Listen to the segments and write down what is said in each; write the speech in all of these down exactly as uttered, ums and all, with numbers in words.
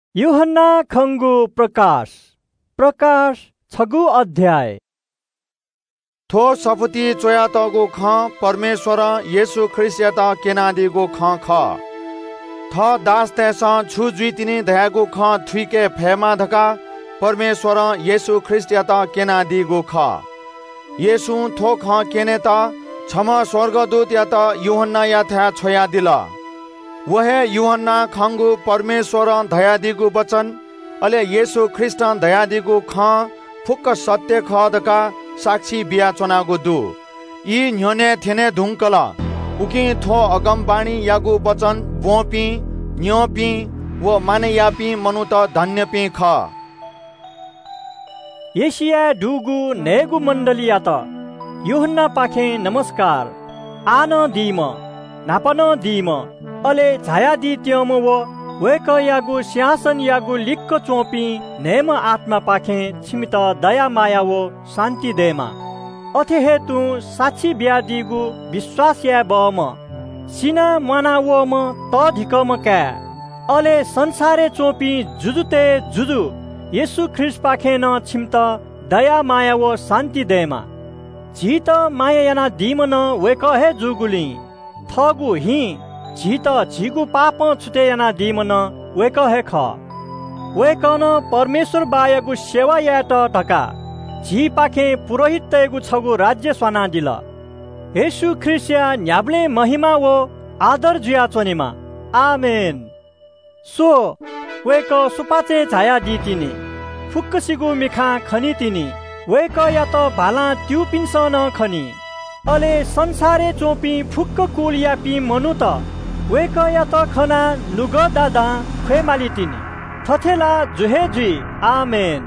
यूहन्ना खंगु प्रकाश प्रकाश छगु अध्याय। थो सफुती चोया तगु ख परमेश्वर येशु ख्रिस्ट याता केनादिगु ख ख थ दास तेस छु जुइ तिनी धयागु ख थुइके फेमा धका परमेश्वर येशु ख्रिस्ट याता केनादिगु ख येशु थो ख केनेता छम स्वर्गदूत याता यूहन्ना याथा छोया दिला वहे यूहन्ना खंगु परमेश्वर दयादिगु वचन अले येशु ख्रिस्ट दयादिगु ख फुक्क सत्य खदका साक्षी बिया चनागु दु यी न्योने थेने धुंकला उकि थो अगम बाणी यागु वचन बोपी न्योपी व माने यापी मनुत धन्य पी ख एशिया डुगु नेगु मण्डली यात यूहन्ना पाखे नमस्कार आन दीम नापन दीम अले छाया दी त्योम वो वेक यागु सिंहासन यागु लिक्क चोपी नेम आत्मा पाखे छिमित दया माया वो शान्ति देमा अथे हेतु साक्षी ब्यादिगु विश्वास या बम सिना मना वो म त धिकम का अले संसारे चोपी जुजुते जुजु येशु ख्रिस्ट पाखे न छिमित दया माया वो शान्ति देमा जीत माया याना दीमन वेक हे जुगुली थगु हि जीत झिगु पाप छुटे याना दीमन वेक हे ख वेकन परमेश्वर बायगु सेवा यात ढका झी पाखे पुरोहित तेगु छगु राज्य स्वाना दिल येशु ख्रिस्या न्याब्ले महिमा वो आदर जुया चोनिमा आमेन। सो वेक सुपाचे छाया दी तिनी फुक्कसिगु मिखा खनी तिनी वेक यात भाला त्यो पिन्स न खनी अले संसारे चोपी फुक्क कुल यापी मनुत वेक यात खना लुग दादा खेमाली तिनी थथेला जुहे जुई आमेन।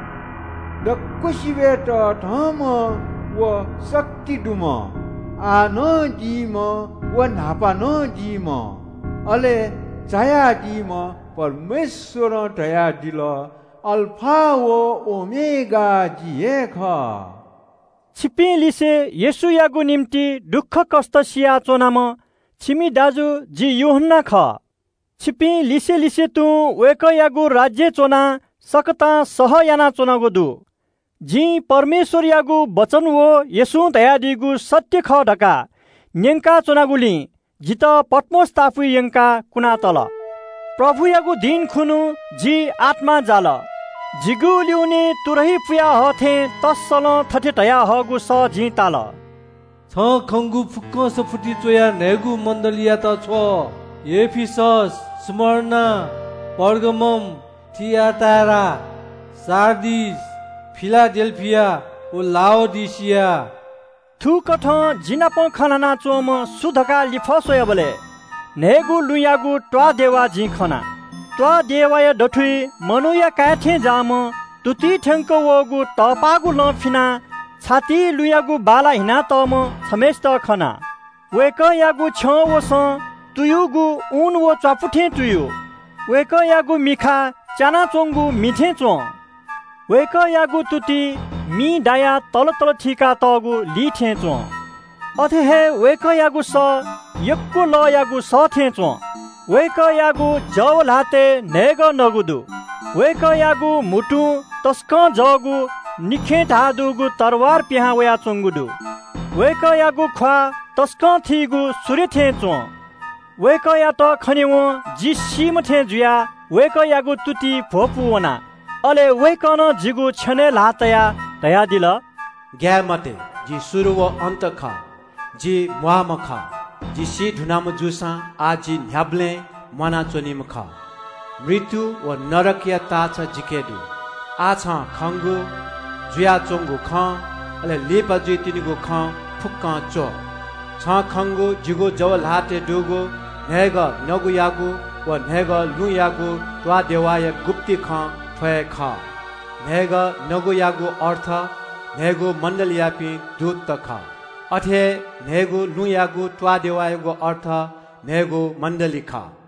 दक्कुसिवेट धम व शक्ति दुम आन दीम व नापा न दीम अले छाया दीम परमेश्वर दया दिल अल्फा व ओमेगा जिए ख छिपी लिसे येशु यागु निम्ति दुःख कष्ट सिया चोनाम छिमी दाजु जी यूहन्ना ख छिपी लिसे लिसे तु वेक यागु राज्य चोना सकता सह याना चोनागु दु जी परमेश्वर यागु वचन वो येशु दयादिगु सत्य ख ढका न्यंका चोनागुली जित पटमोस ताफु यंका कुना तल प्रभु यागु दिन खुनु जी आत्मा जाल जिगु ल्युने तुरही पुया हथे तस्सल थथे तया हगु स जी ताल छ खंगु फुक्क सफुटी चोया नेगु मण्डलिया त छ एफिसस स्मर्ना पर्गमम थियातारा सार्दिस फिलाडेल्फिया ओ लाओदिसिया थु कथ जिनाप खनाना चोम सुधका लिफसोय बले नेगु लुयागु ट्वा देवा जी खना त्वा देवाय डठुई मनुया काथे जाम तुति ठंक वगु तपागु लफिना छाती लुयागु बाला हिना तम छमेस्त खना वेक यागु छ वस तुयुगु उन वो चापुठे तुयु वेक यागु मिखा चाना चोंगु मिठे चो वेक यागु तुति मी दाया तल तल ठिका तगु लिठे चो अथे हे वेक यागु स यक्को ल यागु स थे चो वेक यागु जव लाते नेग नगुदु वेक यागु मुटु तस्क जगु निखे धादुगु तरवार पिहा वया चोंगुदु वेक यागु ख्वा तस्क थिगु सुरे थे चो वेक या त खनिव जि सिम थे जुया वेक यागु तुति भोपुवना अले वेक न जिगु छने लातया दया दिल ग्या मते जि सुरु व अन्त ख जि मुआम ख जि सी ढुनाम जुसा आजि न्याब्ले मना चोनिम ख मृत्यु व नरकिया ताछ जिकेदु आछ खंगु जुया चोंगु ख अले लेपा जुइ तिनिगु ख फुक्क चो छ खंगु जिगु जवल हाते दुगु नेग नगु यागु व नेग लु यागु त्वा देवाय गुप्ति ख फय ख नेग नगु यागु अर्थ नेगु मण्डल यापी दूत ख अथे नेगु लु यागु त्वा देवायगु अर्थ नेगु मण्डली ख।